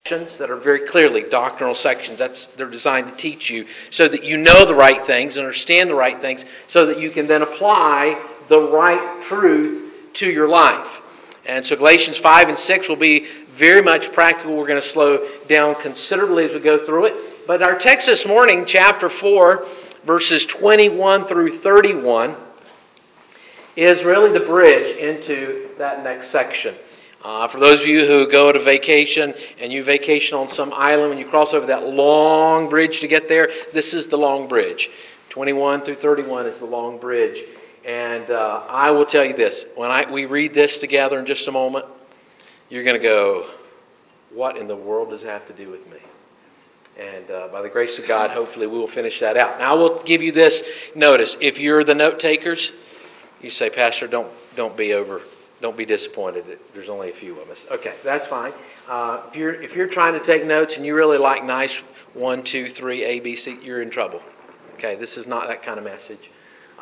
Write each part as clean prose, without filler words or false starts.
that are very clearly doctrinal sections. They're designed to teach you so that you know the right things, understand the right things, so that you can then apply the right truth to your life. And so Galatians 5 and 6 will be very much practical. We're going to slow down considerably as we go through it. But our text this morning, chapter 4, verses 21 through 31, is really the bridge into that next section. For those of you who go to vacation and you vacation on some island, when you cross over that long bridge to get there, this is the long bridge. 21 through 31 is the long bridge. And I will tell you this, when we read this together in just a moment, you're going to go, what in the world does that have to do with me? And by the grace of God, hopefully we will finish that out. Now I will give you this notice. If you're the note takers, you say, Pastor, don't be disappointed. There's only a few of us. Okay, that's fine. If you're trying to take notes and you really like nice 1, 2, 3, A, B, C, you're in trouble. Okay, this is not that kind of message.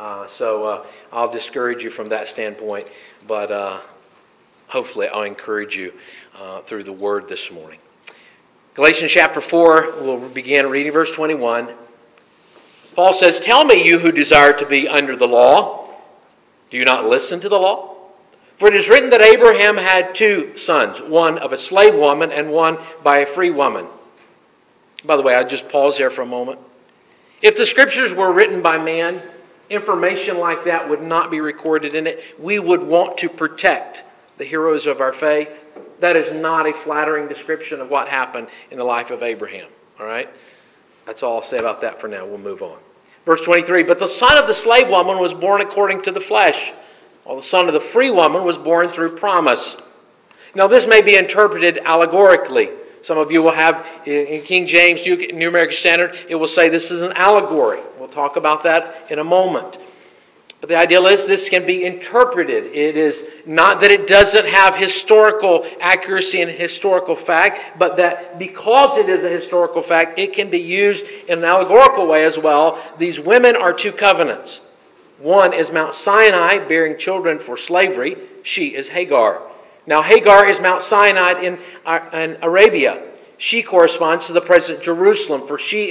So I'll discourage you from that standpoint, but hopefully I'll encourage you through the Word this morning. Galatians chapter 4, we'll begin reading verse 21. Paul says, "Tell me, you who desire to be under the law, do you not listen to the law? For it is written that Abraham had 2 sons, one of a slave woman and one by a free woman." By the way, I'll just pause there for a moment. If the Scriptures were written by man, information like that would not be recorded in it. We would want to protect the heroes of our faith. That is not a flattering description of what happened in the life of Abraham. All right? That's all I'll say about that for now. We'll move on. Verse 23, "But the son of the slave woman was born according to the flesh, while the son of the free woman was born through promise." Now this may be interpreted allegorically. Some of you will have, in King James, New American Standard, it will say this is an allegory. We'll talk about that in a moment. But the idea is this can be interpreted. It is not that it doesn't have historical accuracy and historical fact, but that because it is a historical fact, it can be used in an allegorical way as well. These women are 2 covenants. One is Mount Sinai, bearing children for slavery. She is Hagar. Now Hagar is Mount Sinai in Arabia. She corresponds to the present Jerusalem, for she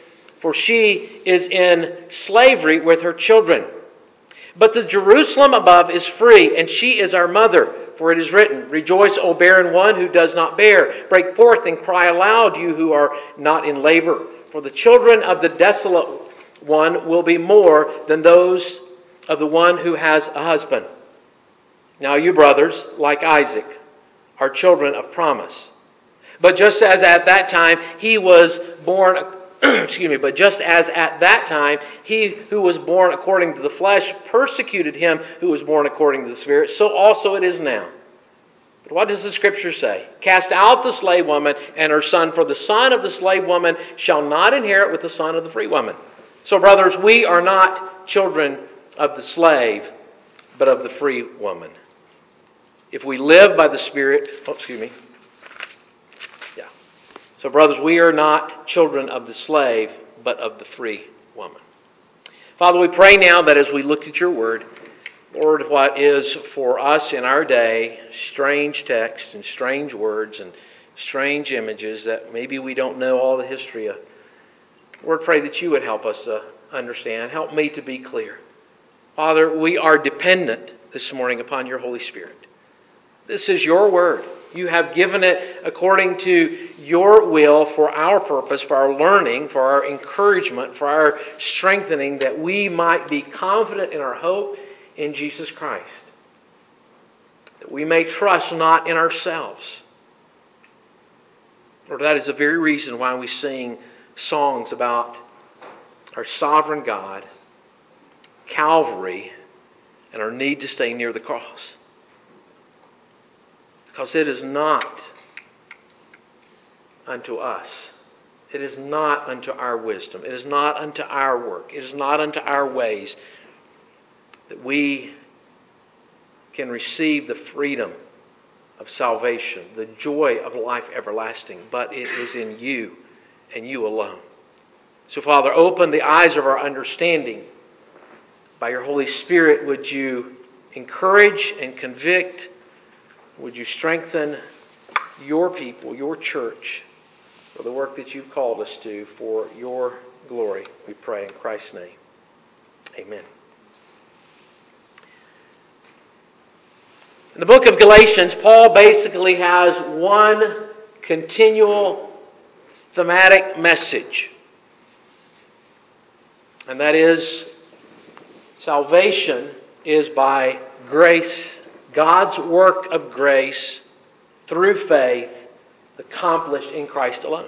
is in slavery with her children. But the Jerusalem above is free, and she is our mother. For it is written, "Rejoice, O barren one who does not bear. Break forth and cry aloud, you who are not in labor. For the children of the desolate one will be more than those of the one who has a husband." Now you brothers, like Isaac, are children of promise. But just as at that time he was born but just as at that time he who was born according to the flesh persecuted him who was born according to the Spirit, so also it is now. But what does the Scripture say? "Cast out the slave woman and her son, for the son of the slave woman shall not inherit with the son of the free woman." So brothers, we are not children of the slave, but of the free woman. If we live by the Spirit, So brothers, we are not children of the slave, but of the free woman. Father, we pray now that as we look at your word, Lord, what is for us in our day strange texts and strange words and strange images that maybe we don't know all the history of, Lord, pray that you would help us to understand. Help me to be clear. Father, we are dependent this morning upon your Holy Spirit. This is your word. You have given it according to your will for our purpose, for our learning, for our encouragement, for our strengthening, that we might be confident in our hope in Jesus Christ. That we may trust not in ourselves. Lord, that is the very reason why we sing songs about our sovereign God, Calvary, and our need to stay near the cross. Because it is not unto us. It is not unto our wisdom. It is not unto our work. It is not unto our ways that we can receive the freedom of salvation, the joy of life everlasting. But it is in you and you alone. So, Father, open the eyes of our understanding. By your Holy Spirit, would you encourage and convict? Would you strengthen? your people, your church, for the work that you've called us to, for your glory. We pray in Christ's name. Amen. In the book of Galatians, Paul basically has one continual thematic message. And that is, salvation is by grace, God's work of grace through faith accomplished in Christ alone.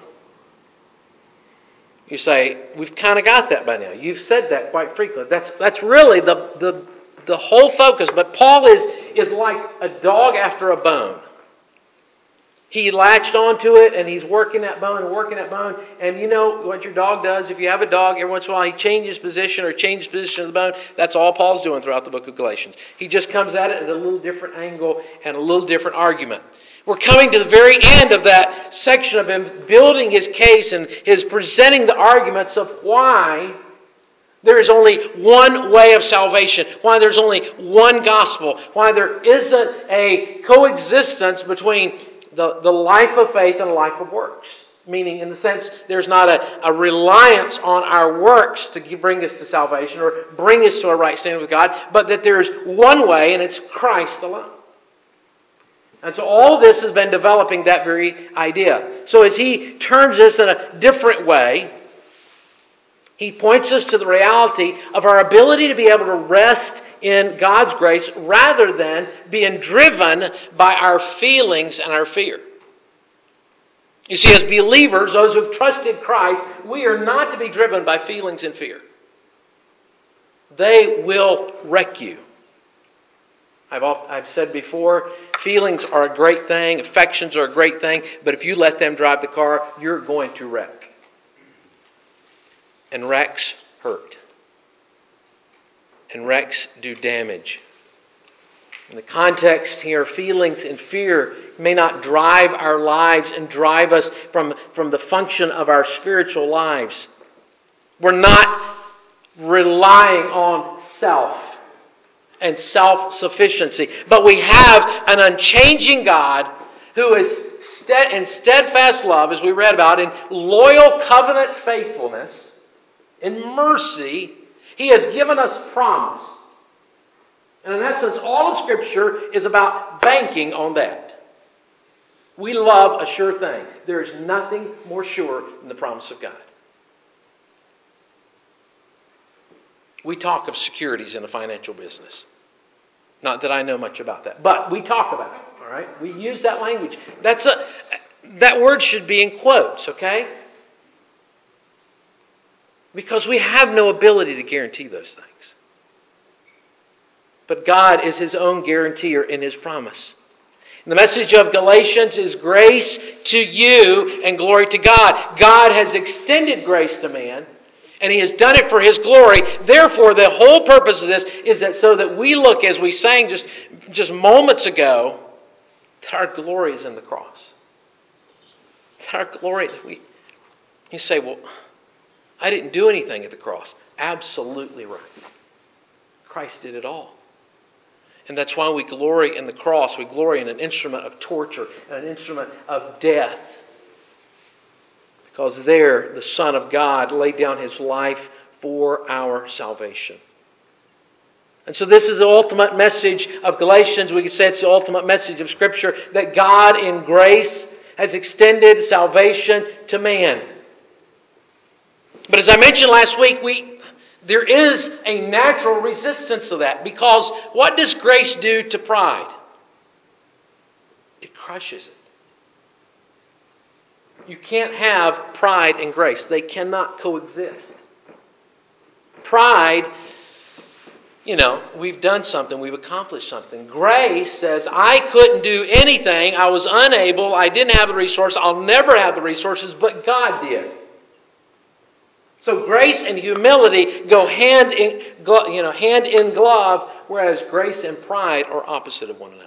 You say, we've kind of got that by now. You've said that quite frequently. That's really the whole focus. But Paul is like a dog after a bone. He latched onto it and he's working that bone and working that bone. And you know what your dog does. If you have a dog, every once in a while he changes position of the bone. That's all Paul's doing throughout the book of Galatians. He just comes at it at a little different angle and a little different argument. We're coming to the very end of that section of him building his case and his presenting the arguments of why there is only one way of salvation, why there's only one gospel, why there isn't a coexistence between the life of faith and a life of works. Meaning, in the sense, there's not a reliance on our works to bring us to salvation or bring us to a right standing with God, but that there's one way, and it's Christ alone. And so all this has been developing that very idea. So as he turns this in a different way, he points us to the reality of our ability to be able to rest in God's grace rather than being driven by our feelings and our fear. You see, as believers, those who've trusted Christ, we are not to be driven by feelings and fear. They will wreck you. I've said before, feelings are a great thing, affections are a great thing, but if you let them drive the car, you're going to wreck. And wrecks hurt. And wrecks do damage. In the context here, feelings and fear may not drive our lives and drive us from the function of our spiritual lives. We're not relying on self and self-sufficiency. But we have an unchanging God who is in steadfast love, as we read about, in loyal covenant faithfulness, in mercy. He has given us promise. And in essence, all of Scripture is about banking on that. We love a sure thing. There is nothing more sure than the promise of God. We talk of securities in the financial business. Not that I know much about that, but we talk about it, all right? We use that language. That word should be in quotes, okay? Because we have no ability to guarantee those things. But God is His own guarantor in His promise. And the message of Galatians is grace to you and glory to God. God has extended grace to man, and He has done it for His glory. Therefore, the whole purpose of this is that so that we look, as we sang just moments ago, that our glory is in the cross. That our glory, you say, well, I didn't do anything at the cross. Absolutely right. Christ did it all. And that's why we glory in the cross. We glory in an instrument of torture and an instrument of death. Because there, the Son of God laid down His life for our salvation. And so this is the ultimate message of Galatians. We could say it's the ultimate message of Scripture, that God in grace has extended salvation to man. But as I mentioned last week, there is a natural resistance to that. Because what does grace do to pride? It crushes it. You can't have pride and grace. They cannot coexist. Pride, we've done something, we've accomplished something. Grace says, I couldn't do anything, I was unable, I didn't have the resources, I'll never have the resources, but God did. So grace and humility go hand in glove, whereas grace and pride are opposite of one another.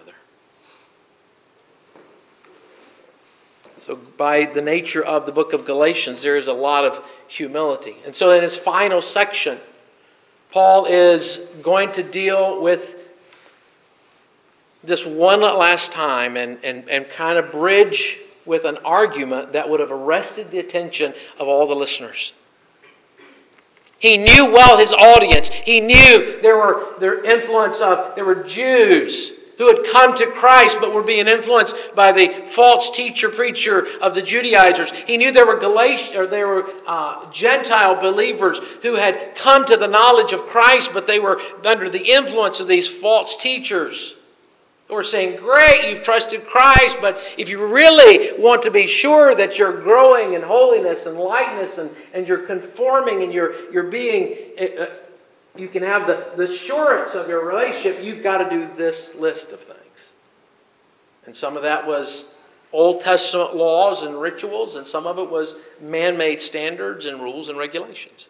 So by the nature of the book of Galatians, there is a lot of humility. And so in his final section, Paul is going to deal with this one last time and kind of bridge with an argument that would have arrested the attention of all the listeners. He knew well his audience. He knew there were Jews who had come to Christ but were being influenced by the false preacher of the Judaizers. He knew there were Gentile believers who had come to the knowledge of Christ, but they were under the influence of these false teachers. We're saying, great, you've trusted Christ, but if you really want to be sure that you're growing in holiness and likeness and you're conforming and you're being, you can have the assurance of your relationship, you've got to do this list of things. And some of that was Old Testament laws and rituals, and some of it was man-made standards and rules and regulations.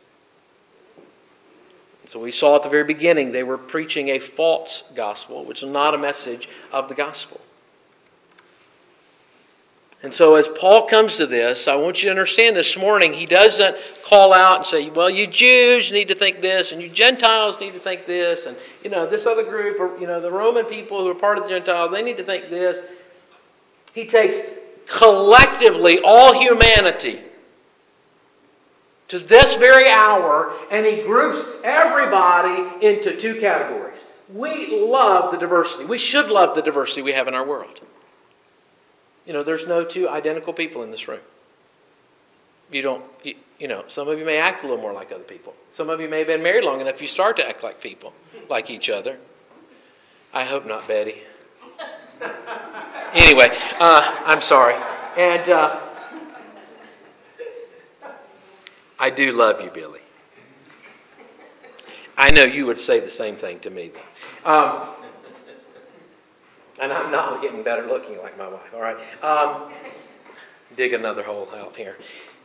So we saw at the very beginning they were preaching a false gospel, which is not a message of the gospel. And so as Paul comes to this, I want you to understand this morning, he doesn't call out and say, well, you Jews need to think this, and you Gentiles need to think this, and this other group, or the Roman people who are part of the Gentiles, they need to think this. He takes collectively all humanity to this very hour, and he groups everybody into two categories. We love the diversity. We should love the diversity we have in our world. There's no two identical people in this room. Some of you may act a little more like other people. Some of you may have been married long enough you start to act like people, like each other. I hope not, Betty. Anyway, I'm sorry. And I do love you, Billy. I know you would say the same thing to me, though. And I'm not getting better looking like my wife, all right? Dig another hole out here.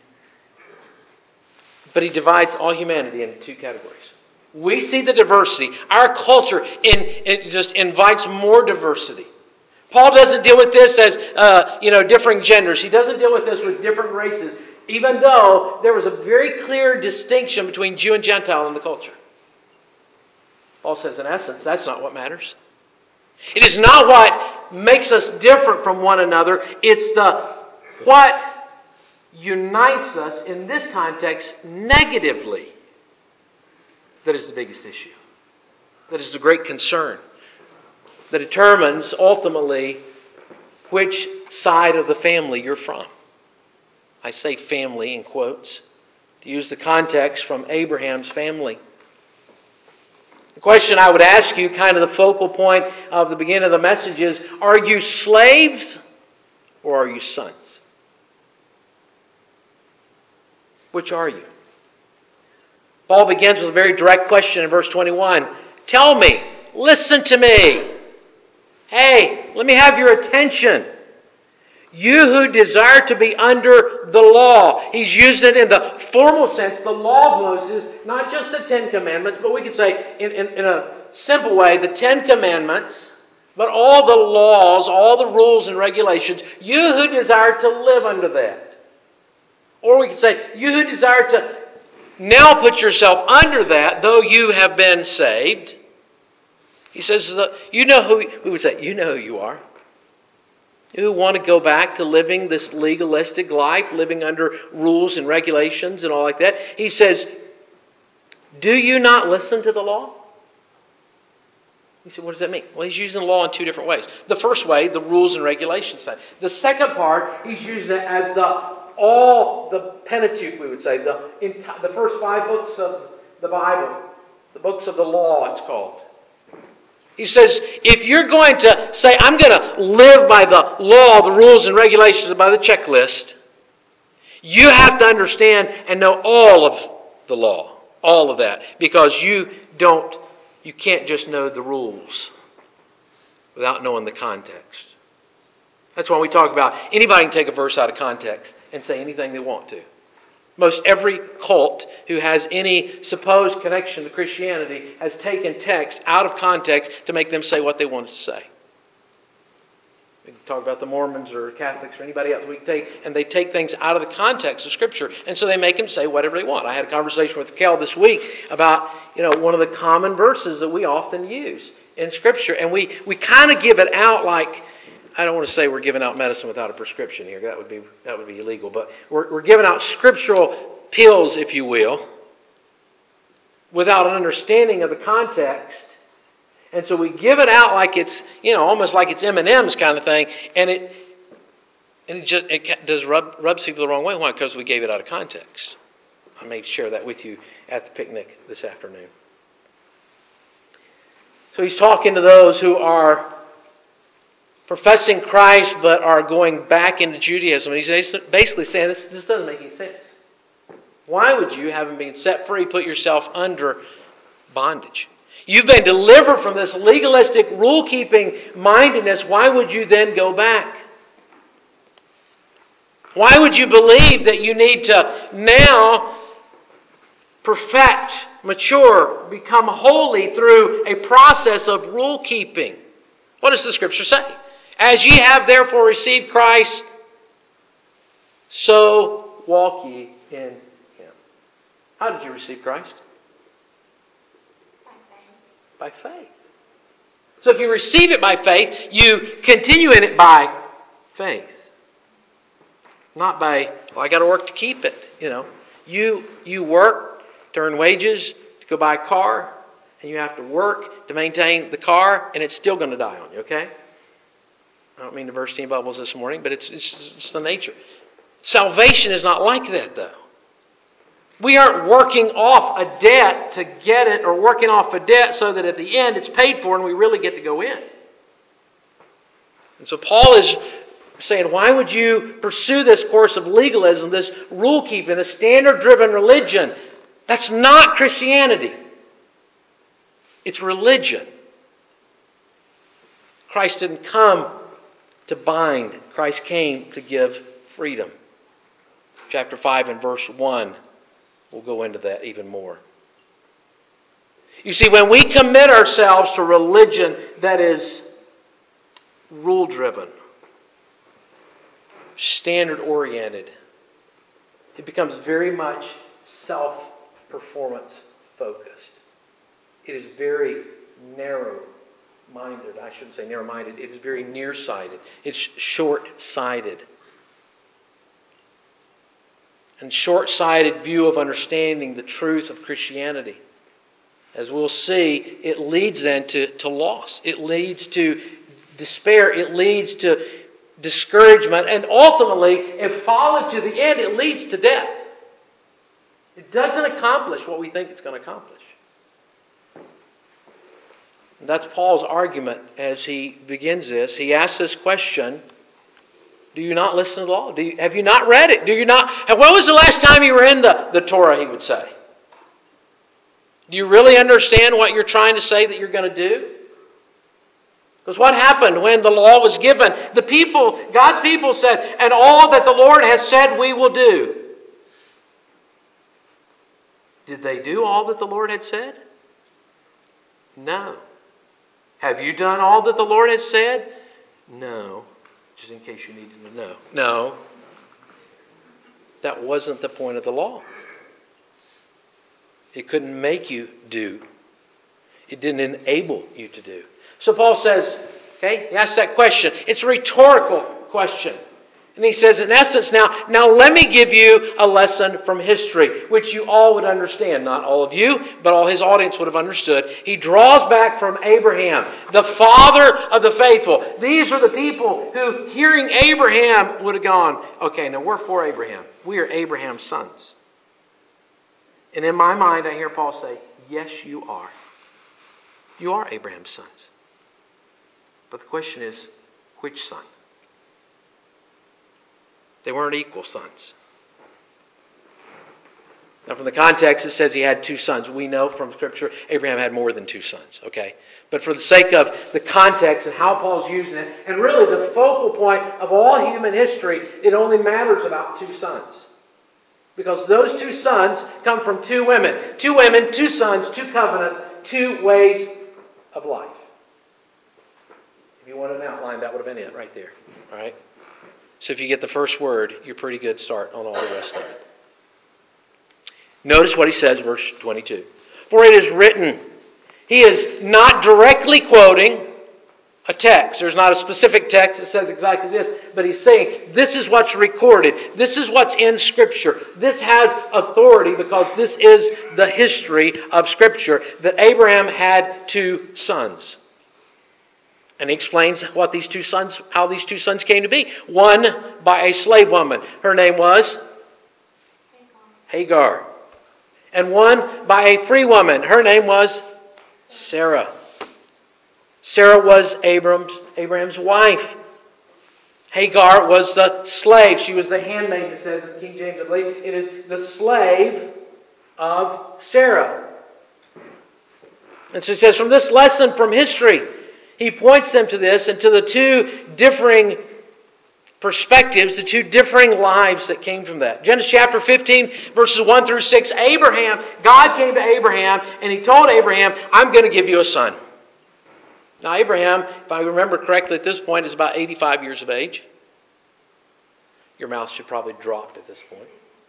But he divides all humanity into two categories. We see the diversity. Our culture it just invites more diversity. Paul doesn't deal with this as different genders. He doesn't deal with this with different races, even though there was a very clear distinction between Jew and Gentile in the culture. Paul says, in essence, that's not what matters. It is not what makes us different from one another. It's what unites us in this context negatively that is the biggest issue. That is the great concern. That determines ultimately which side of the family you're from. I say family in quotes to use the context from Abraham's family. The question I would ask you, kind of the focal point of the beginning of the message is, are you slaves or are you sons? Which are you? Paul begins with a very direct question in verse 21. Tell me, listen to me. Hey, let me have your attention. You who desire to be under the law. He's used it in the formal sense, the law of Moses, not just the Ten Commandments, but we could say in a simple way, the Ten Commandments, but all the laws, all the rules and regulations. You who desire to live under that. Or we could say, you who desire to now put yourself under that, though you have been saved. He says, we would say, you know who you are. You who want to go back to living this legalistic life, living under rules and regulations and all like that. He says, do you not listen to the law? He said, what does that mean? Well, he's using the law in two different ways. The first way, the rules and regulations side. The second part, he's using it as the Pentateuch, we would say, the first 5 books of the Bible, the books of the law, it's called. He says, if you're going to say, I'm going to live by the law, the rules and regulations, by the checklist, you have to understand and know all of the law, all of that, because you can't just know the rules without knowing the context. That's why we talk about anybody can take a verse out of context and say anything they want to. Most every cult who has any supposed connection to Christianity has taken text out of context to make them say what they wanted to say. We can talk about the Mormons or Catholics or anybody else. They take things out of the context of Scripture, and so they make them say whatever they want. I had a conversation with Kel this week about one of the common verses that we often use. in Scripture. And we kind of give it out like, I don't want to say we're giving out medicine without a prescription here. That would be illegal. But we're giving out scriptural pills, if you will, without an understanding of the context. And so we give it out like it's, almost like it's M&M's kind of thing. And it does rubs people the wrong way. Why? Because we gave it out of context. I may share that with you at the picnic this afternoon. So he's talking to those who are professing Christ but are going back into Judaism. And he's basically saying this doesn't make any sense. Why would you, having been set free, put yourself under bondage? You've been delivered from this legalistic, rule-keeping mindedness. Why would you then go back? Why would you believe that you need to now perfect, mature, become holy through a process of rule-keeping? What does the Scripture say? As ye have therefore received Christ, so walk ye in Him. How did you receive Christ? By faith. So if you receive it by faith, you continue in it by faith. Not by, I got to work to keep it. You work to earn wages, to go buy a car, and you have to work to maintain the car, and it's still going to die on you, okay? I don't mean to burst any bubbles this morning, but it's the nature. Salvation is not like that, though. We aren't working off a debt to get it, or working off a debt so that at the end it's paid for and we really get to go in. And so Paul is saying, why would you pursue this course of legalism, this rule-keeping, this standard-driven religion? That's not Christianity. It's religion. Christ didn't come to bind. Christ came to give freedom. Chapter 5 and verse 1. We'll go into that even more. You see, when we commit ourselves to religion that is rule-driven, standard-oriented, it becomes very much self-performance focused. It is very narrow-minded. I shouldn't say narrow-minded. It is very nearsighted. It's short-sighted. And short-sighted view of understanding the truth of Christianity. As we'll see, it leads then to loss. It leads to despair. It leads to discouragement. And ultimately, if followed to the end, it leads to death. It doesn't accomplish what we think it's going to accomplish. And that's Paul's argument as he begins this. He asks this question: do you not listen to the law? Have you not read it? Do you not? And when was the last time you were in the Torah, he would say? Do you really understand what you're trying to say that you're going to do? Because what happened when the law was given? The people, God's people said, and all that the Lord has said we will do. Did they do all that the Lord had said? No. Have you done all that the Lord has said? No. Just in case you needed to know. No. That wasn't the point of the law. It couldn't make you do. It didn't enable you to do. So Paul says, okay, he asks that question. It's a rhetorical question. And he says, in essence, now let me give you a lesson from history, which you all would understand. Not all of you, but all his audience would have understood. He draws back from Abraham, the father of the faithful. These are the people who, hearing Abraham, would have gone, okay, now we're for Abraham. We are Abraham's sons. And in my mind, I hear Paul say, yes, you are. You are Abraham's sons. But the question is, which son? They weren't equal sons. Now, from the context, it says he had two sons. We know from Scripture Abraham had more than two sons, okay? But for the sake of the context and how Paul's using it, and really the focal point of all human history, it only matters about two sons. Because those two sons come from two women. Two women, two sons, two covenants, two ways of life. If you wanted an outline, that would have been it right there. All right? So if you get the first word, you're pretty good start on all the rest of it. Notice what he says, verse 22. For it is written, He is not directly quoting a text. There's not a specific text that says exactly this, but he's saying this is what's recorded. This is what's in Scripture. This has authority because this is the history of Scripture, that Abraham had 2 sons. And he explains how these two sons came to be. One by a slave woman. Her name was Hagar. And one by a free woman. Her name was Sarah. Sarah was Abraham's wife. Hagar was the slave. She was the handmaid, it says in King James, I believe. It is the slave of Sarah. And so he says, from this lesson from history, he points them to this and to the 2 differing perspectives, the 2 differing lives that came from that. Genesis chapter 15, verses 1 through 6. God came to Abraham and he told Abraham, I'm going to give you a son. Now Abraham, if I remember correctly at this point, is about 85 years of age. Your mouth should probably drop at this point.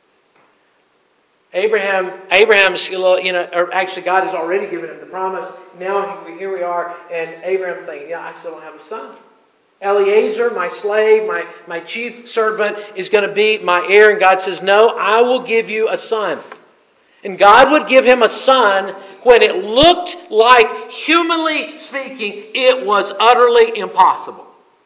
Abraham's, or actually God has already given him the promise. Now here we are, and Abraham's saying, yeah, I still don't have a son. Eliezer, my slave, my chief servant, is going to be my heir. And God says, no, I will give you a son. And God would give him a son when it looked like, humanly speaking, it was utterly impossible.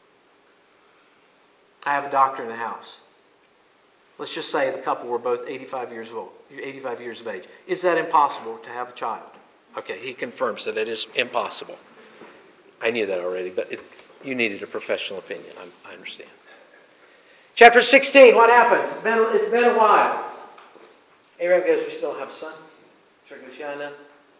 I have a doctor in the house. Let's just say the couple were both 85 years of age. Is that impossible to have a child? Okay, he confirms that it is impossible. I knew that already, but you needed a professional opinion. I understand. Chapter 16, what happens? It's been a while. Abraham goes, we still don't have a son. Sarah goes, yeah, I know.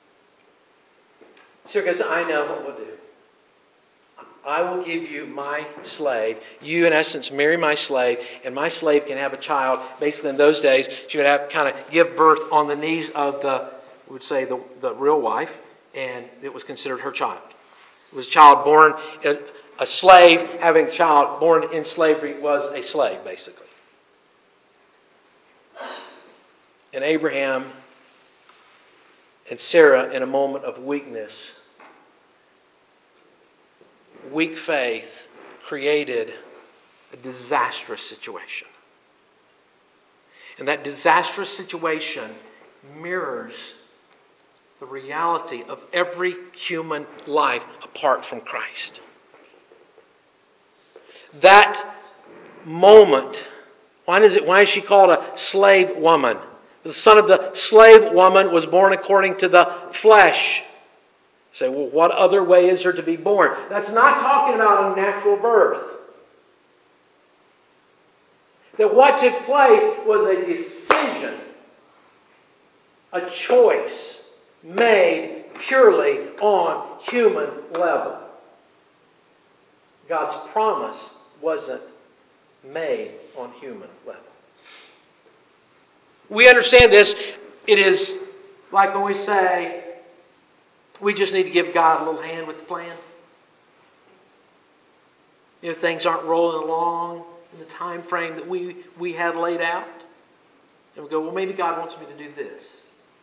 Sarah goes, I know what we'll do. I will give you my slave. You, in essence, marry my slave, and my slave can have a child. Basically, in those days, she would have kind of give birth on the knees of the real wife, and it was considered her child. It was a child born, a slave having a child born in slavery was a slave, basically. And Abraham and Sarah, in a moment of weakness, weak faith, created a disastrous situation. And that disastrous situation mirrors the reality of every human life apart from Christ. That moment, why is she called a slave woman? The son of the slave woman was born according to the flesh. You say, well, what other way is there to be born? That's not talking about a natural birth. That what took place was a decision, a choice made purely on human level. God's promise wasn't made on human level. We understand this. It is like when we say, we just need to give God a little hand with the plan. Things aren't rolling along in the time frame that we had laid out. And we go, well, maybe God wants me to do this.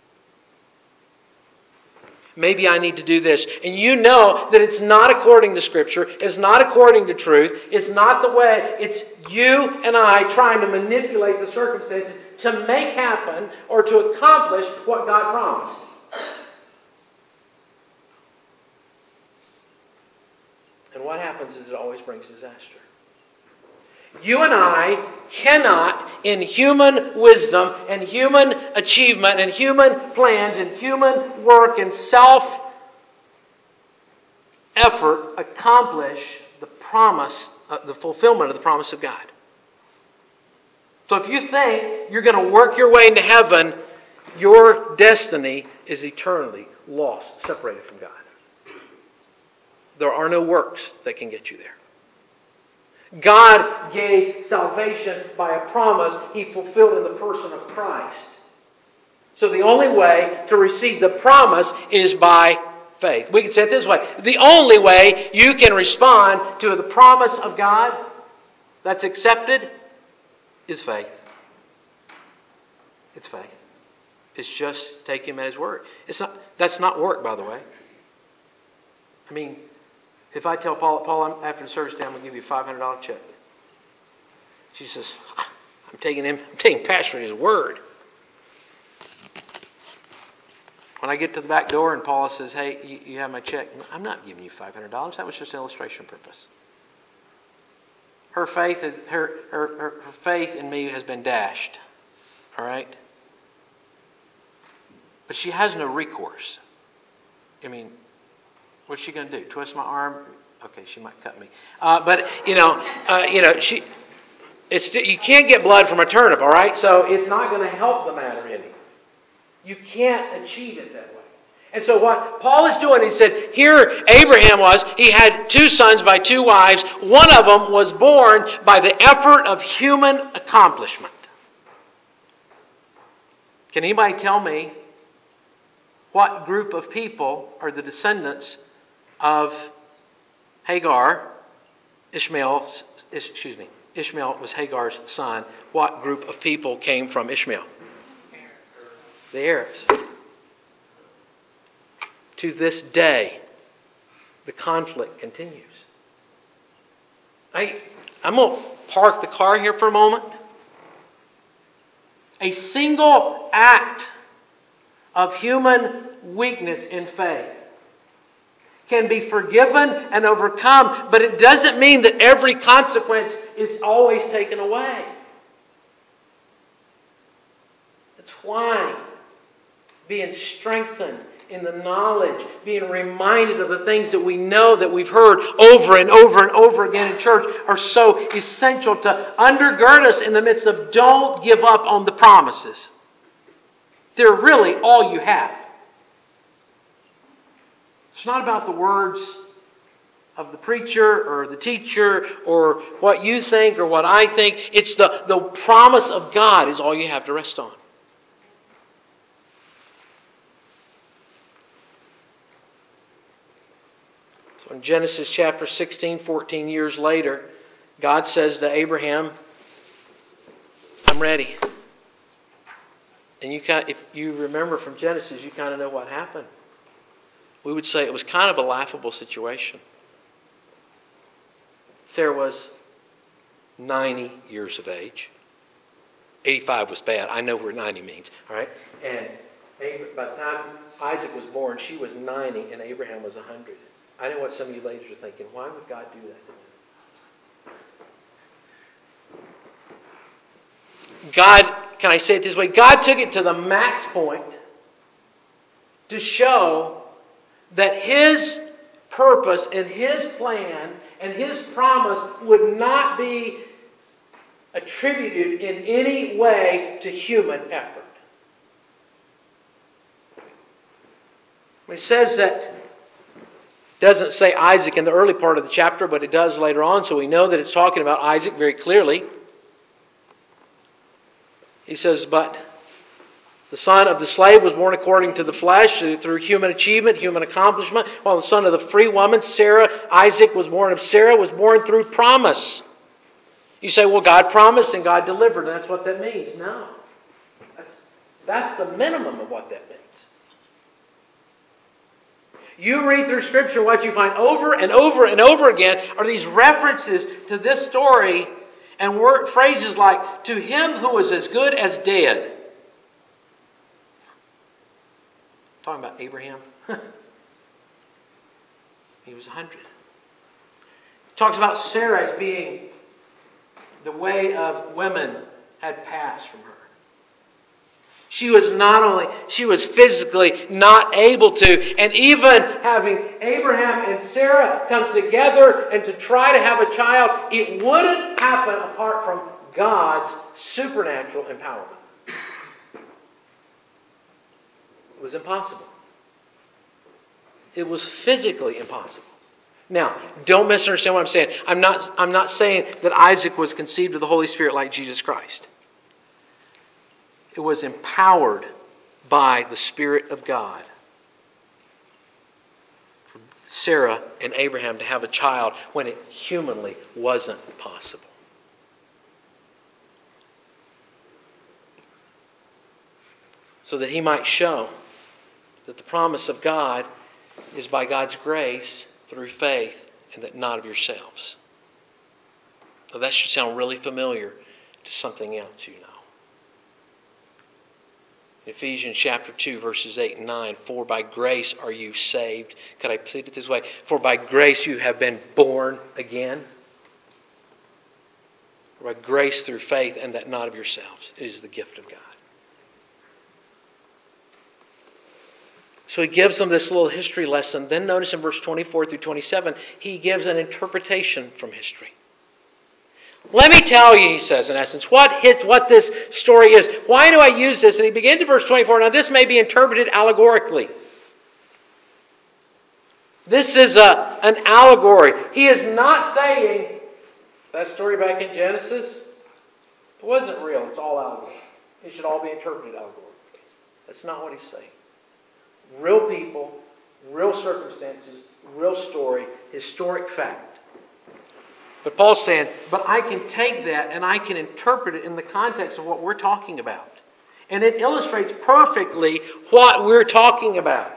Maybe I need to do this. And you know that it's not according to Scripture. It's not according to truth. It's not the way. It's you and I trying to manipulate the circumstances to make happen or to accomplish what God promised. And what happens is it always brings disaster. You and I cannot, in human wisdom and human achievement and human plans and human work and self-effort, accomplish the promise, the fulfillment of the promise of God. So if you think you're going to work your way into heaven, your destiny is eternally lost, separated from God. There are no works that can get you there. God gave salvation by a promise He fulfilled in the person of Christ. So the only way to receive the promise is by faith. We can say it this way. The only way you can respond to the promise of God that's accepted is faith. It's faith. It's just take Him at His word. That's not work, by the way. I mean, if I tell Paul, after the service day, I'm going to give you a $500 check. She says, I'm taking Pastor at his word. When I get to the back door and Paula says, hey, you have my check. I'm not giving you $500. That was just an illustration purpose. Her faith her faith in me has been dashed. All right? But she has no recourse. I mean, what's she going to do? Twist my arm? Okay, she might cut me. But you can't get blood from a turnip. All right, so it's not going to help the matter any. You can't achieve it that way. And so what Paul is doing, he said, here Abraham he had 2 sons by 2 wives. One of them was born by the effort of human accomplishment. Can anybody tell me what group of people are the descendants of Hagar? Ishmael was Hagar's son. What group of people came from Ishmael? The Arabs. To this day, the conflict continues. I'm going to park the car here for a moment. A single act of human weakness in faith can be forgiven and overcome, but it doesn't mean that every consequence is always taken away. That's why being strengthened in the knowledge, being reminded of the things that we know, that we've heard over and over and over again in church, are so essential to undergird us in the midst of don't give up on the promises. They're really all you have. It's not about the words of the preacher or the teacher or what you think or what I think. It's the promise of God is all you have to rest on. So in Genesis chapter 16, 14 years later, God says to Abraham, I'm ready. And if you remember from Genesis, you kind of know what happened. We would say it was kind of a laughable situation. Sarah was 90 years of age. 85 was bad. I know what 90 means. All right? And by the time Isaac was born, she was 90 and Abraham was 100. I know what some of you ladies are thinking. Why would God do that to them? God, can I say it this way? God took it to the max point to show that His purpose and His plan and His promise would not be attributed in any way to human effort. It says that, doesn't say Isaac in the early part of the chapter, but it does later on, so we know that it's talking about Isaac very clearly. He says, but the son of the slave was born according to the flesh, through human achievement, human accomplishment, while the son of the free woman, Sarah, Isaac was born of Sarah, was born through promise. You say, well, God promised and God delivered, and that's what that means. No. That's the minimum of what that means. You read through Scripture, what you find over and over and over again are these references to this story and phrases like, to him who was as good as dead. Talking about Abraham. He was 100. Talks about Sarah as being the way of women had passed from her. She was physically not able to. And even having Abraham and Sarah come together and to try to have a child, it wouldn't happen apart from God's supernatural empowerment. It was impossible. It was physically impossible. Now, don't misunderstand what I'm saying. I'm not saying that Isaac was conceived of the Holy Spirit like Jesus Christ. It was empowered by the Spirit of God for Sarah and Abraham to have a child when it humanly wasn't possible. So that He might show that the promise of God is by God's grace through faith, and that not of yourselves. Now that should sound really familiar to something else you know. Ephesians chapter 2, verses 8 and 9. For by grace are you saved. Could I plead it this way? For by grace you have been born again. For by grace through faith, and that not of yourselves. It is the gift of God. So he gives them this little history lesson. Then notice in verse 24 through 27, he gives an interpretation from history. Let me tell you, he says, in essence, what this story is. Why do I use this? And he begins in verse 24. Now, this may be interpreted allegorically. This is an allegory. He is not saying that story back in Genesis, it wasn't real. It's all allegory. It should all be interpreted allegorically. That's not what he's saying. Real people, real circumstances, real story, historic fact. But Paul's saying, but I can take that and I can interpret it in the context of what we're talking about. And it illustrates perfectly what we're talking about.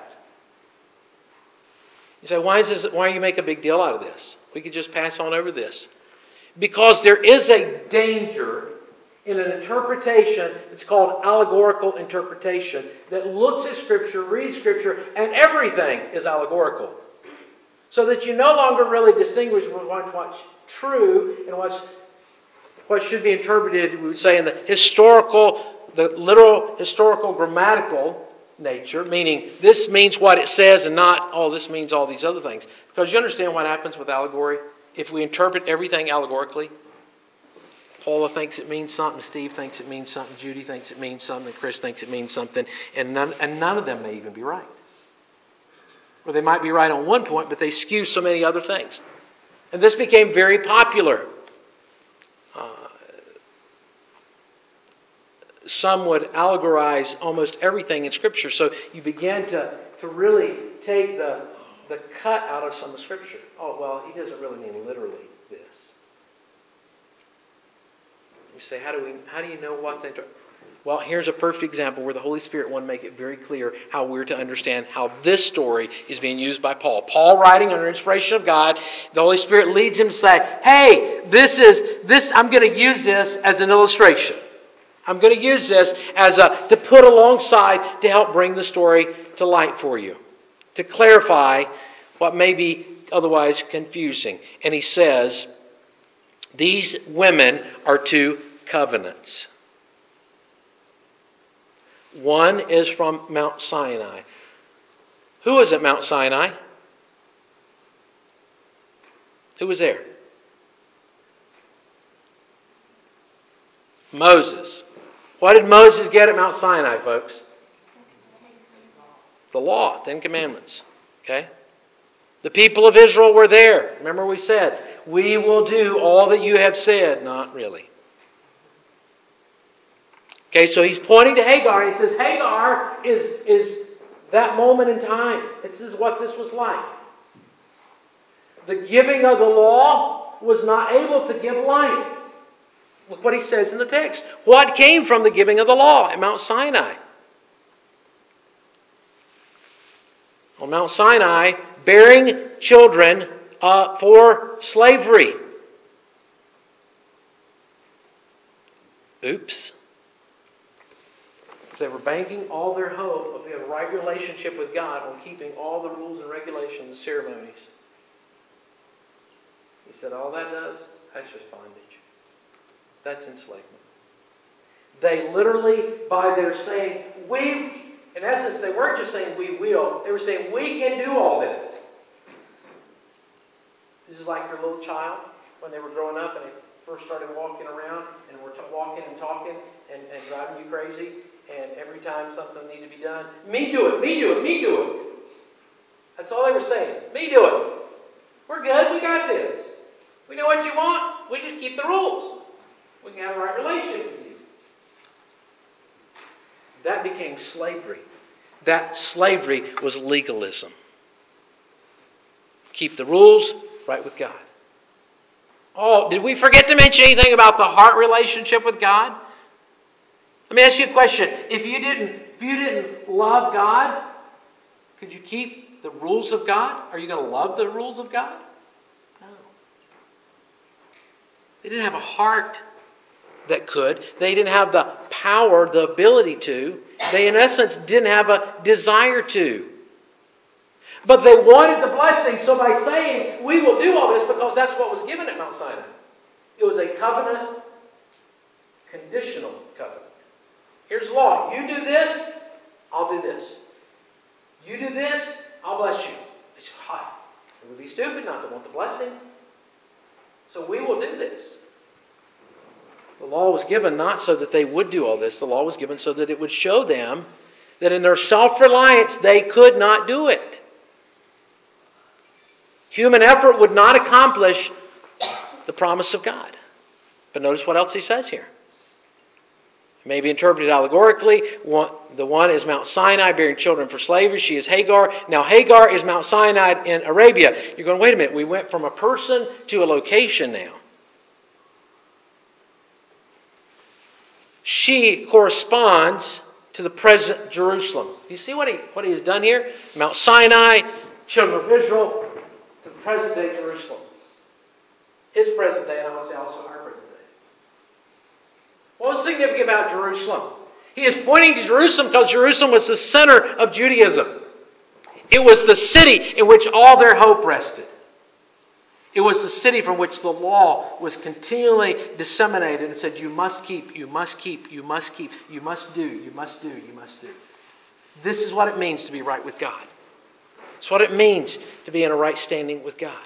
You say, why do you make a big deal out of this? We could just pass on over this. Because there is a danger in an interpretation that's called allegorical interpretation that looks at Scripture, reads Scripture, and everything is allegorical. So that you no longer really distinguish what's true and what should be interpreted, we would say, in the literal, historical, grammatical nature, meaning this means what it says and not, this means all these other things. Because you understand what happens with allegory? If we interpret everything allegorically, Paula thinks it means something, Steve thinks it means something, Judy thinks it means something, Chris thinks it means something, and none of them may even be right. Or they might be right on one point, but they skew so many other things. And this became very popular. Some would allegorize almost everything in Scripture. So you began to really take the cut out of some of Scripture. Oh, well, he doesn't really mean literally this. You say, how do you know what to interpret? Well, here's a perfect example where the Holy Spirit wanted to make it very clear how we're to understand how this story is being used by Paul. Paul, writing under inspiration of God, the Holy Spirit leads him to say, hey, I'm going to use this as an illustration. I'm going to use this to put alongside to help bring the story to light for you, to clarify what may be otherwise confusing. And he says, these women are two covenants. One is from Mount Sinai. Who was at Mount Sinai? Who was there? Moses. What did Moses get at Mount Sinai, folks? The law, 10 Commandments. Okay? The people of Israel were there. Remember we said, we will do all that you have said. Not really. Okay, so he's pointing to Hagar. He says, Hagar is that moment in time. This is what this was like. The giving of the law was not able to give life. Look what he says in the text. What came from the giving of the law at Mount Sinai? On Mount Sinai, bearing children for slavery. Oops. They were banking all their hope of having a right relationship with God on keeping all the rules and regulations and ceremonies. He said, all that does, that's just bondage. That's enslavement. They literally, by their saying, in essence, they weren't just saying we will. They were saying we can do all this. This is like your little child when they were growing up and they first started walking around and were walking and talking and driving you crazy. And every time something needed to be done, me do it, me do it, me do it. That's all they were saying. Me do it. We're good, we got this. We know what you want, we just keep the rules. We can have a right relationship with you. That became slavery. That slavery was legalism. Keep the rules, right with God. Oh, did we forget to mention anything about the heart relationship with God? Let me ask you a question. If you didn't love God, could you keep the rules of God? Are you going to love the rules of God? No. They didn't have a heart that could. They didn't have the power, the ability to. They, in essence, didn't have a desire to. But they wanted the blessing, so by saying, we will do all this, because that's what was given at Mount Sinai. It was a covenant, conditional covenant. Here's the law. You do this, I'll do this. You do this, I'll bless you. They said, it would be stupid not to want the blessing. So we will do this. The law was given not so that they would do all this. The law was given so that it would show them that in their self-reliance they could not do it. Human effort would not accomplish the promise of God. But notice what else he says here. It may be interpreted allegorically. The one is Mount Sinai, bearing children for slavery. She is Hagar. Now Hagar is Mount Sinai in Arabia. You're going, wait a minute. We went from a person to a location now. She corresponds to the present Jerusalem. You see what he has done here? Mount Sinai, children of Israel, to the present day Jerusalem. His present day, and I would say also our present day. What was significant about Jerusalem? He is pointing to Jerusalem because Jerusalem was the center of Judaism. It was the city in which all their hope rested. It was the city from which the law was continually disseminated and said, you must keep, you must keep, you must keep, you must do, you must do, you must do. This is what it means to be right with God. It's what it means to be in a right standing with God.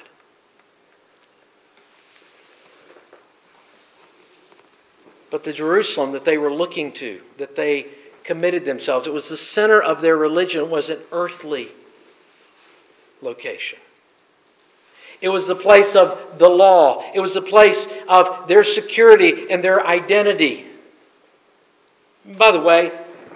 But the Jerusalem that they were looking to, that they committed themselves, it was the center of their religion, was an earthly location. It was the place of the law. It was the place of their security and their identity. By the way,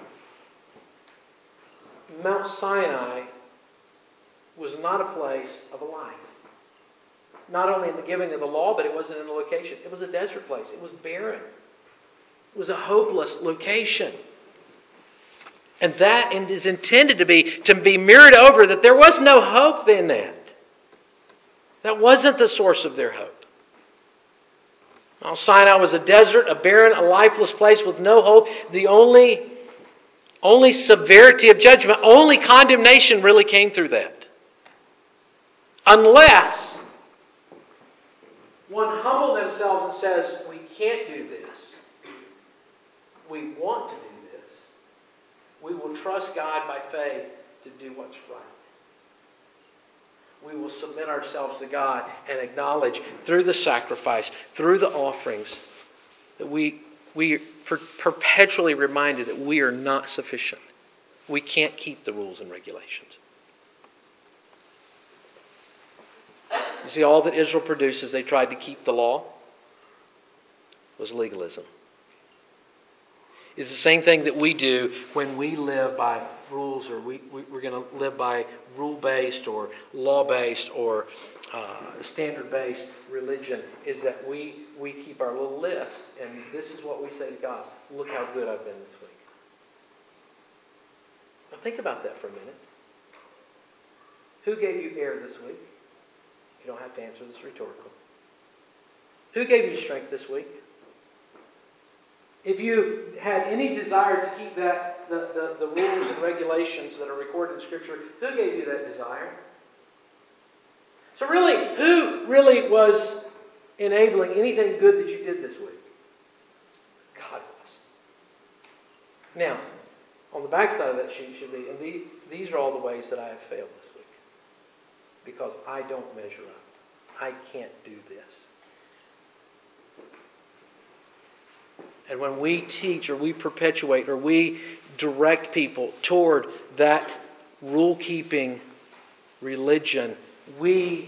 Mount Sinai was not a place of a life. Not only in the giving of the law, but it wasn't in a location. It was a desert place. It was barren. It was a hopeless location. And that is intended to be mirrored over that there was no hope in that. That wasn't the source of their hope. Mount Sinai was a desert, a barren, a lifeless place with no hope. The only severity of judgment, only condemnation really came through that. Unless one humbled themselves and says, we can't do this. We want to do this. We will trust God by faith to do what's right. We will submit ourselves to God and acknowledge through the sacrifice, through the offerings, that we are perpetually reminded that we are not sufficient. We can't keep the rules and regulations. You see, all that Israel produced as they tried to keep the law was legalism. It's the same thing that we do when we live by rules, or we're going to live by rule-based or law-based or standard-based religion, is that we keep our little list, and this is what we say to God. Look how good I've been this week. Now think about that for a minute. Who gave you air this week? You don't have to answer this rhetorical. Who gave you strength this week? If you had any desire to keep the rules and regulations that are recorded in Scripture, who gave you that desire? So really, who really was enabling anything good that you did this week? God was. Now, on the back side of that sheet should be, and these are all the ways that I have failed this week. Because I don't measure up. I can't do this. And when we teach or we perpetuate or we direct people toward that rule-keeping religion, we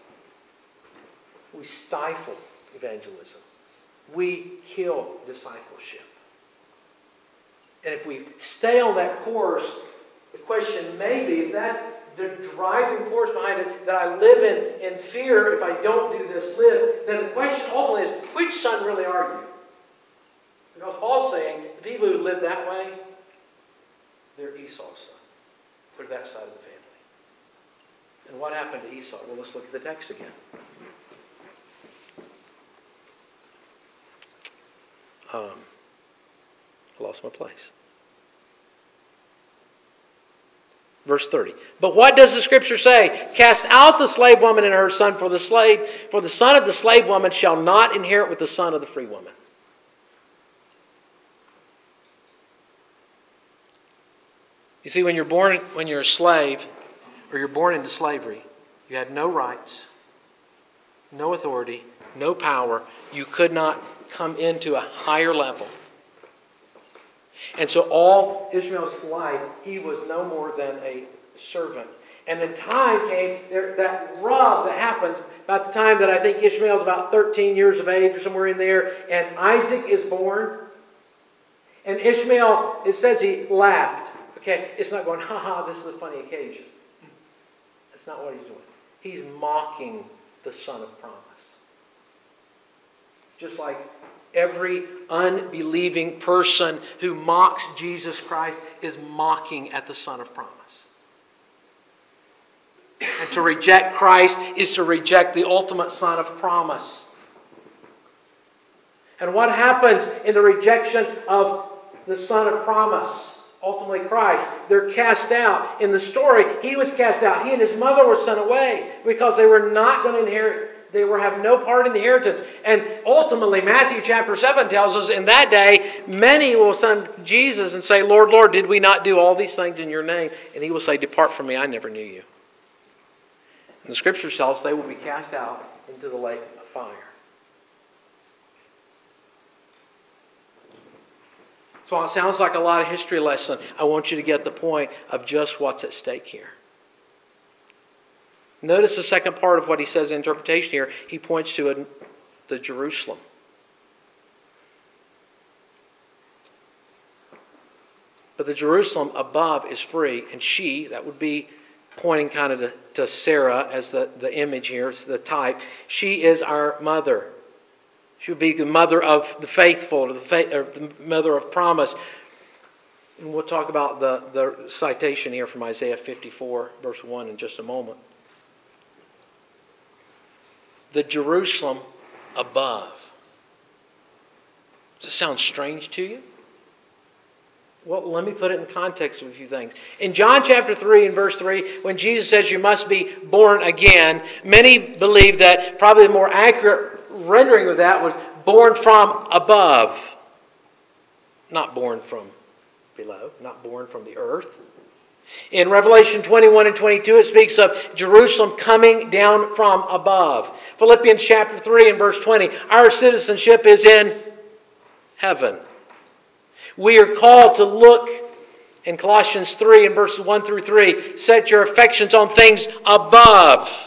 stifle evangelism. We kill discipleship. And if we stay on that course, the question may be, if that's the driving force behind it, that I live in fear if I don't do this list, then the question ultimately is, which son really are you? Because Paul's saying, the people who live that way, they're Esau's son. They're that side of the family. And what happened to Esau? Well, let's look at the text again. I lost my place. Verse 30. But what does the Scripture say? Cast out the slave woman and her son, for the son of the slave woman shall not inherit with the son of the free woman. You see, when you're a slave, or you're born into slavery, you had no rights, no authority, no power. You could not come into a higher level. And so all Ishmael's life, he was no more than a servant. And then time came, that rub that happens about the time that I think Ishmael's about 13 years of age or somewhere in there, and Isaac is born. And Ishmael, it says he laughed. Okay, it's not going, ha, this is a funny occasion. That's not what he's doing. He's mocking the Son of Promise. Just like every unbelieving person who mocks Jesus Christ is mocking at the Son of Promise. And to reject Christ is to reject the ultimate Son of Promise. And what happens in the rejection of the Son of Promise? Ultimately Christ. They're cast out. In the story, he was cast out. He and his mother were sent away because they were not going to inherit. They were have no part in the inheritance. And ultimately, Matthew chapter 7 tells us in that day, many will come to Jesus and say, Lord, Lord, did we not do all these things in your name? And he will say, depart from me, I never knew you. And the Scripture tells us they will be cast out into the lake of fire. So it sounds like a lot of history lesson. I want you to get the point of just what's at stake here. Notice the second part of what he says in interpretation here. He points to the Jerusalem. But the Jerusalem above is free, and she, that would be pointing kind of to Sarah as the image here, it's the type. She is our mother. She would be the mother of the faithful, or the mother of promise. And we'll talk about the citation here from Isaiah 54, verse 1 in just a moment. The Jerusalem above. Does this sound strange to you? Well, let me put it in context of a few things. In John chapter 3 and verse 3, when Jesus says you must be born again, many believe that probably the more accurate rendering of that was born from above. Not born from below, not born from the earth. In Revelation 21 and 22, it speaks of Jerusalem coming down from above. Philippians chapter 3 and verse 20, our citizenship is in heaven. We are called to look, in Colossians 3 and verses 1 through 3, set your affections on things above.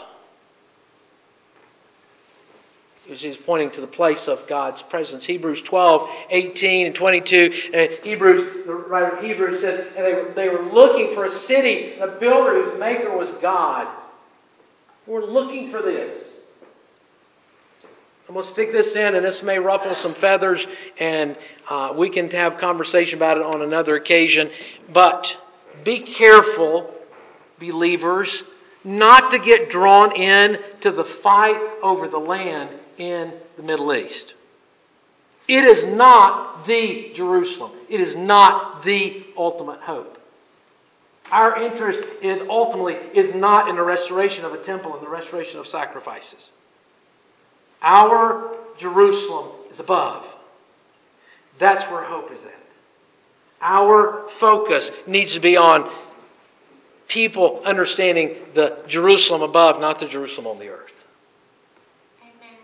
He's pointing to the place of God's presence. Hebrews 12, 18 and 22. The writer of Hebrews says, and they were looking for a city, a builder whose maker was God. We're looking for this. I'm going to stick this in, and this may ruffle some feathers, and we can have conversation about it on another occasion. But be careful, believers, not to get drawn in to the fight over the land in the Middle East. It is not the Jerusalem. It is not the ultimate hope. Our interest ultimately is not in the restoration of a temple and the restoration of sacrifices. Our Jerusalem is above. That's where hope is at. Our focus needs to be on people understanding the Jerusalem above, not the Jerusalem on the earth. Amen.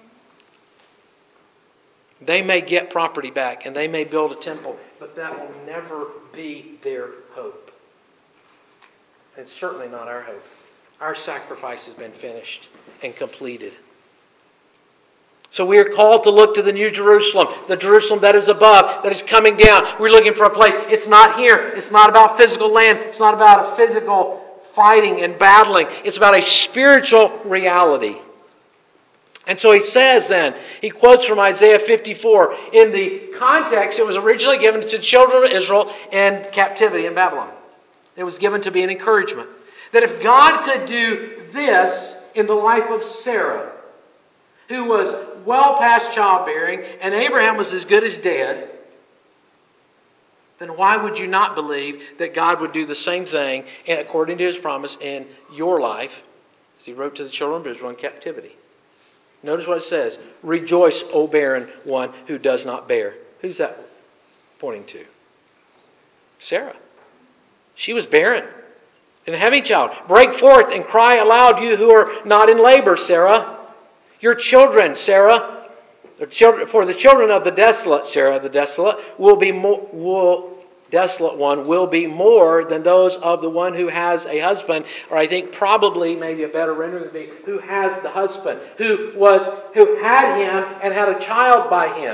They may get property back and they may build a temple, but that will never be their hope. It's certainly not our hope. Our sacrifice has been finished and completed. So we are called to look to the New Jerusalem, the Jerusalem that is above, that is coming down. We're looking for a place. It's not here. It's not about physical land. It's not about a physical fighting and battling. It's about a spiritual reality. And so he says then, he quotes from Isaiah 54. In the context, it was originally given to children of Israel in captivity in Babylon. It was given to be an encouragement. That if God could do this in the life of Sarah, who was well past childbearing, and Abraham was as good as dead, then why would you not believe that God would do the same thing, according to His promise, in your life, as He wrote to the children of Israel in captivity? Notice what it says. Rejoice, O barren one who does not bear. Who's that pointing to? Sarah. She was barren and having a child. Break forth and cry aloud, you who are not in labor, Sarah. Your children, Sarah, for the children of the desolate, Sarah, the desolate, desolate one will be more than those of the one who has a husband, or I think probably maybe a better rendering would be who has the husband, who had him and had a child by him.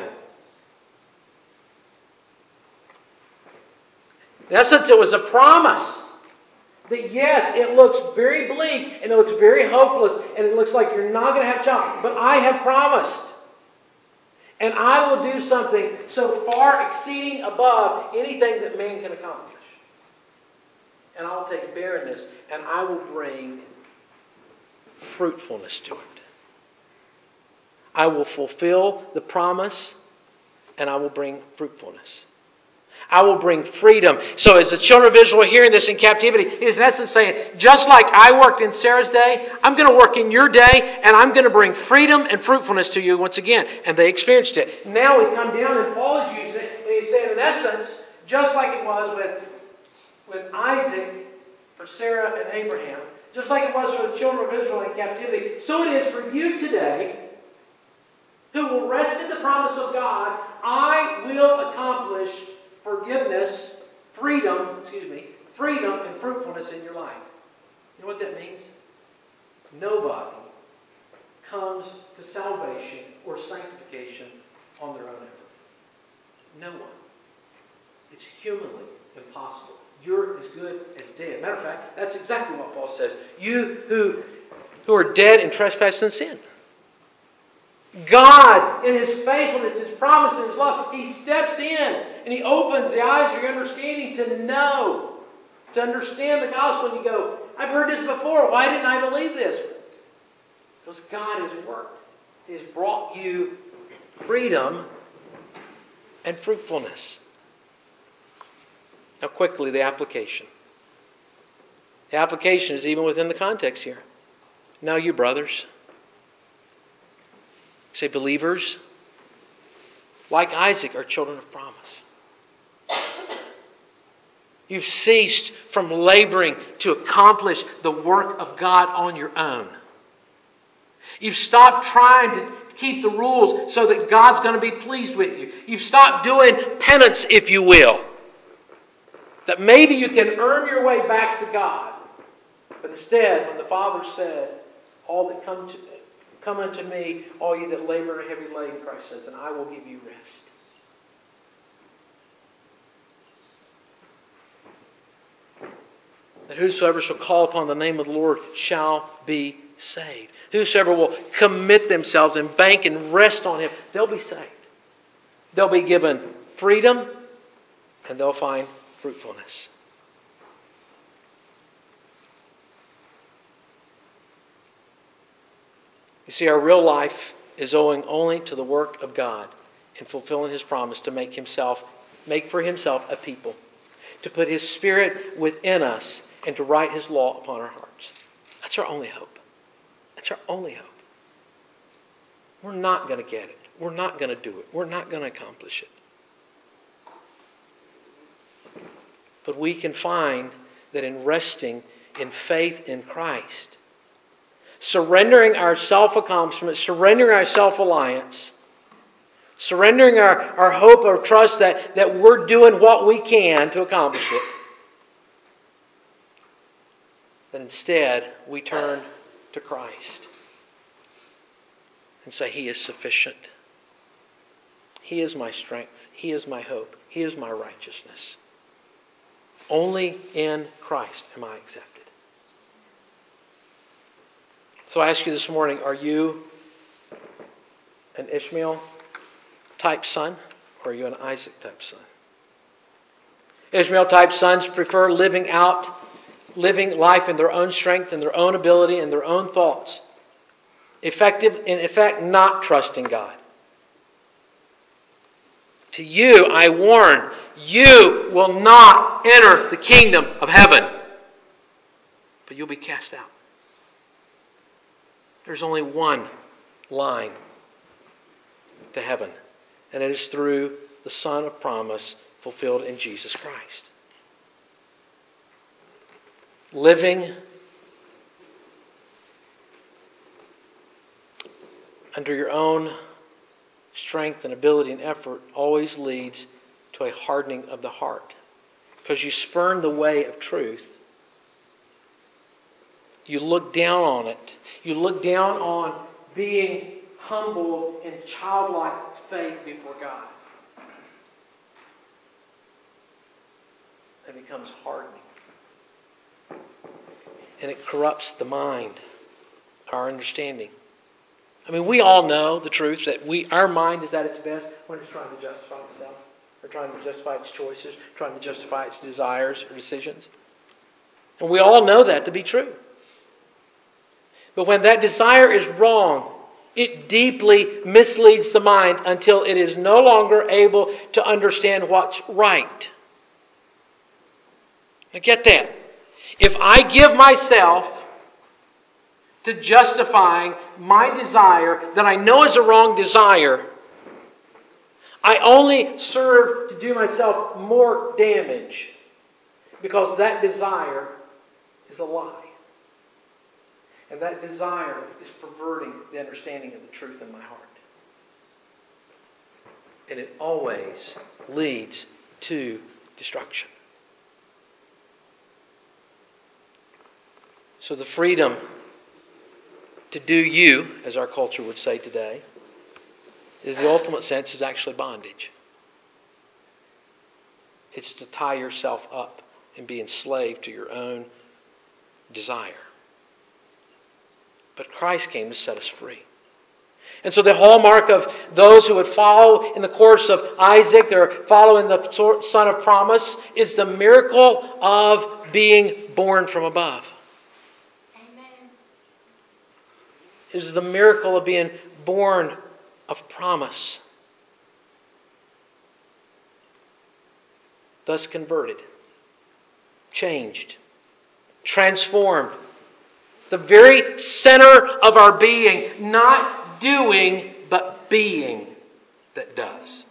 In essence, it was a promise that yes, it looks very bleak and it looks very hopeless and it looks like you're not going to have a child, but I have promised. And I will do something so far exceeding above anything that man can accomplish. And I'll take barrenness and I will bring fruitfulness to it. I will fulfill the promise and I will bring fruitfulness. I will bring freedom. So as the children of Israel are hearing this in captivity, it is in essence saying, just like I worked in Sarah's day, I'm going to work in your day, and I'm going to bring freedom and fruitfulness to you once again. And they experienced it. Now we come down, and Paul is using it, and he's saying, in essence, just like it was with Isaac for Sarah and Abraham, just like it was for the children of Israel in captivity, so it is for you today, who will rest in the promise of God. I will accomplish forgiveness, freedom and fruitfulness in your life. You know what that means? Nobody comes to salvation or sanctification on their own effort. No one. It's humanly impossible. You're as good as dead. Matter of fact, that's exactly what Paul says. You who are dead in trespass and sin. God, in His faithfulness, His promise, and His love, He steps in and He opens the eyes of your understanding to know, to understand the gospel. And you go, I've heard this before. Why didn't I believe this? Because God has worked. He has brought you freedom and fruitfulness. Now quickly, the application. The application is even within the context here. Now you brothers, say believers, like Isaac, are children of promise. You've ceased from laboring to accomplish the work of God on your own. You've stopped trying to keep the rules so that God's going to be pleased with you. You've stopped doing penance, if you will. That maybe you can earn your way back to God. But instead, when the Father said, all that come unto me, all you that labor and are heavy laden, Christ says, and I will give you rest. That whosoever shall call upon the name of the Lord shall be saved. Whosoever will commit themselves and bank and rest on Him, they'll be saved. They'll be given freedom and they'll find fruitfulness. You see, our real life is owing only to the work of God in fulfilling His promise to make for Himself a people, to put His Spirit within us, and to write His law upon our hearts. That's our only hope. That's our only hope. We're not going to get it. We're not going to do it. We're not going to accomplish it. But we can find that in resting in faith in Christ, surrendering our self-accomplishment, surrendering our self-reliance, surrendering our hope or trust that we're doing what we can to accomplish it, that instead we turn to Christ and say, He is sufficient. He is my strength. He is my hope. He is my righteousness. Only in Christ am I accepted. So I ask you this morning, are you an Ishmael type son or are you an Isaac type son? Ishmael type sons prefer living out living life in their own strength and their own ability and their own thoughts. In effect, not trusting God. To you, I warn, you will not enter the kingdom of heaven, but you'll be cast out. There's only one line to heaven, and it is through the Son of promise fulfilled in Jesus Christ. Living under your own strength and ability and effort always leads to a hardening of the heart. Because you spurn the way of truth. You look down on it. You look down on being humbled in childlike faith before God. It becomes hardening. And it corrupts the mind, our understanding. I mean, we all know the truth that our mind is at its best when it's trying to justify itself, or trying to justify its choices, trying to justify its desires or decisions. And we all know that to be true. But when that desire is wrong, it deeply misleads the mind until it is no longer able to understand what's right. Now get that. If I give myself to justifying my desire that I know is a wrong desire, I only serve to do myself more damage because that desire is a lie. And that desire is perverting the understanding of the truth in my heart. And it always leads to destruction. So the freedom to do you, as our culture would say today, is the ultimate sense is actually bondage. It's to tie yourself up and be enslaved to your own desire. But Christ came to set us free. And so the hallmark of those who would follow in the course of Isaac or follow in the Son of Promise is the miracle of being born from above. It is the miracle of being born of promise. Thus converted, changed, transformed. The very center of our being, not doing, but being that does.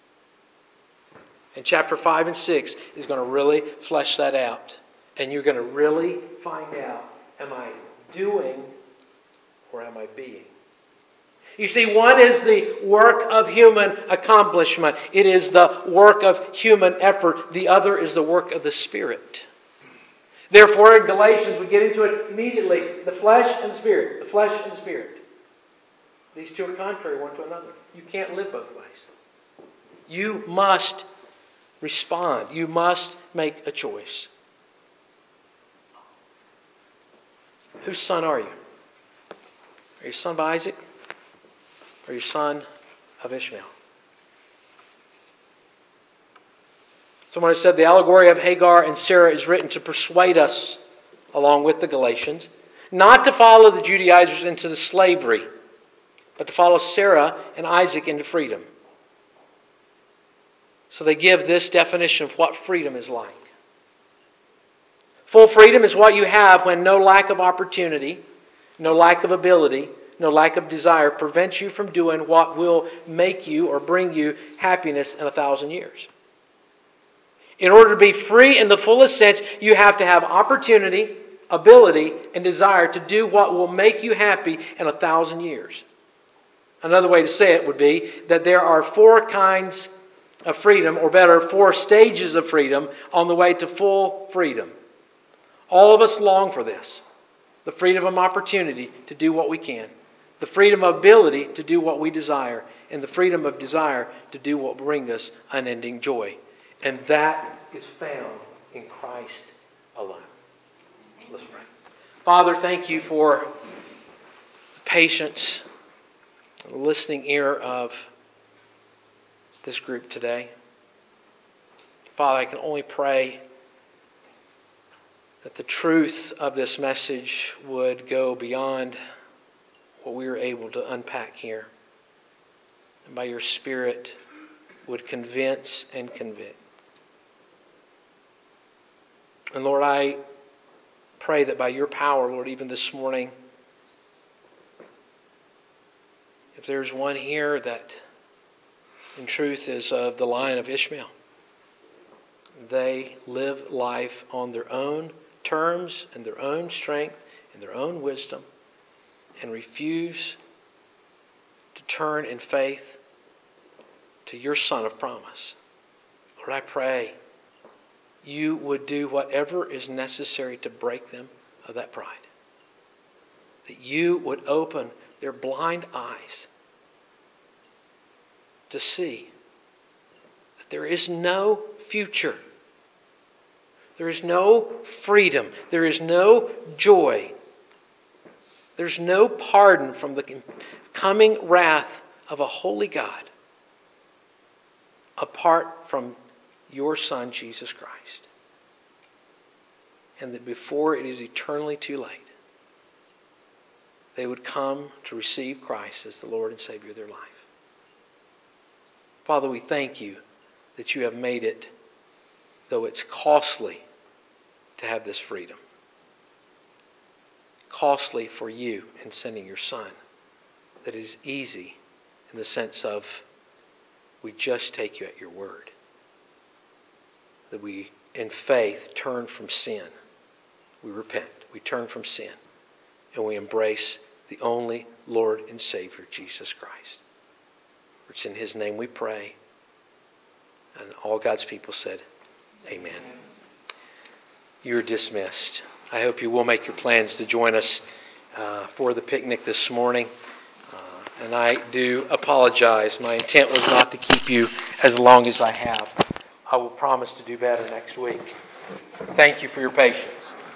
And chapter 5 and 6 is going to really flesh that out. And you're going to really find out, am I doing or am I being? You see, one is the work of human accomplishment. It is the work of human effort. The other is the work of the Spirit. Therefore, in Galatians, we get into it immediately. The flesh and the Spirit. The flesh and the Spirit. These two are contrary one to another. You can't live both ways. You must respond. You must make a choice. Whose son are you? Are you son of Isaac? Or are you son of Ishmael? Someone has said the allegory of Hagar and Sarah is written to persuade us, along with the Galatians, not to follow the Judaizers into the slavery, but to follow Sarah and Isaac into freedom. So they give this definition of what freedom is like. Full freedom is what you have when no lack of opportunity, no lack of ability, no lack of desire prevents you from doing what will make you or bring you happiness in 1,000 years. In order to be free in the fullest sense, you have to have opportunity, ability, and desire to do what will make you happy in 1,000 years. Another way to say it would be that there are 4 kinds of freedom, or better, 4 stages of freedom on the way to full freedom. All of us long for this. The freedom of opportunity to do what we can. The freedom of ability to do what we desire. And the freedom of desire to do what will bring us unending joy. And that is found in Christ alone. Let's pray. Father, thank you for the patience and the listening ear of this group today. Father, I can only pray that the truth of this message would go beyond what we were able to unpack here. And by your Spirit would convince and convict. And Lord, I pray that by your power, Lord, even this morning, if there's one here that in truth is of the line of Ishmael, they live life on their own terms and their own strength and their own wisdom and refuse to turn in faith to your Son of promise. Lord, I pray you would do whatever is necessary to break them of that pride. That you would open their blind eyes to see that there is no future. There is no freedom. There is no joy. There's no pardon from the coming wrath of a holy God apart from your Son, Jesus Christ. And that before it is eternally too late, they would come to receive Christ as the Lord and Savior of their life. Father, we thank you that you have made it, though it's costly to have this freedom. Costly for you in sending your Son. That it is easy in the sense of we just take you at your word. That we, in faith, turn from sin. We repent. We turn from sin. And we embrace the only Lord and Savior, Jesus Christ. It's in His name we pray. And all God's people said, Amen. You're dismissed. I hope you will make your plans to join us for the picnic this morning. And I do apologize. My intent was not to keep you as long as I have. I will promise to do better next week. Thank you for your patience.